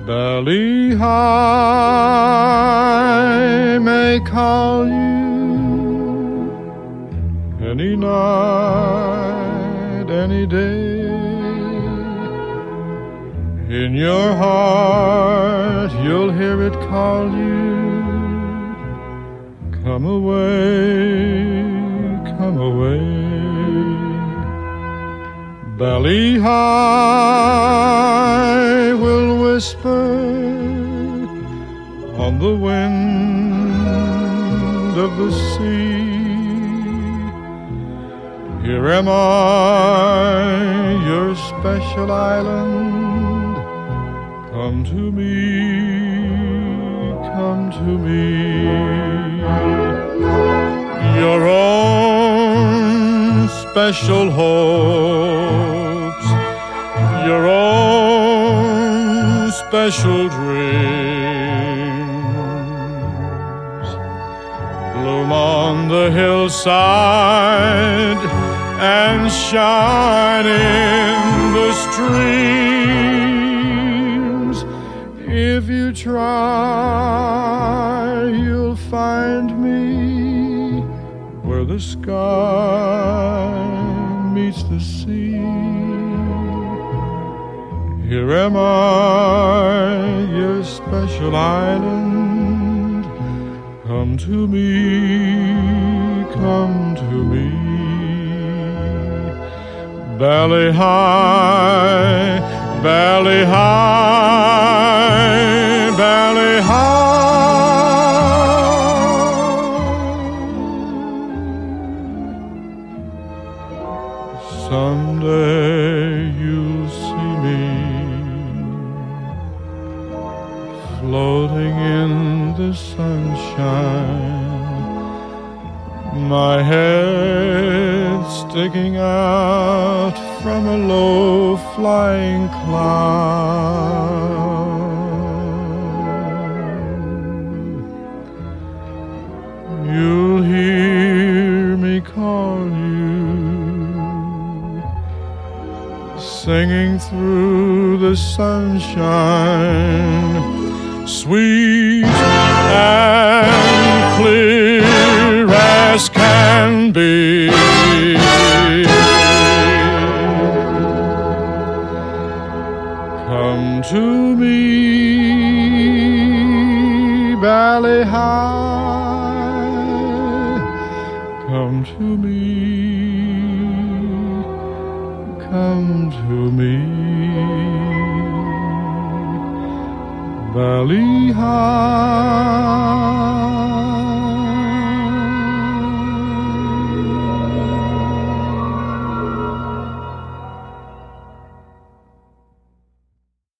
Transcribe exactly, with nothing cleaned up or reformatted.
Belly High may call you any night, any day. In your heart you'll hear it call you. Come away, come away. Belly High will whisper on the wind of the sea. Here am I, your special island. Come to me, come to me. Your own special hopes, your own special dreams bloom on the hillside and shine in the streams. If you try, you'll find me where the sky meets the sea. Here am I, your special island. Come to me, come to me. Belly high, belly high, belly high. Someday you'll see me floating in the sunshine, my head sticking out from a low flying cloud. You'll hear me call you, singing through the sunshine, sweet and clear as can be. Come to me, belly high. Come to me, come to me. Belly high.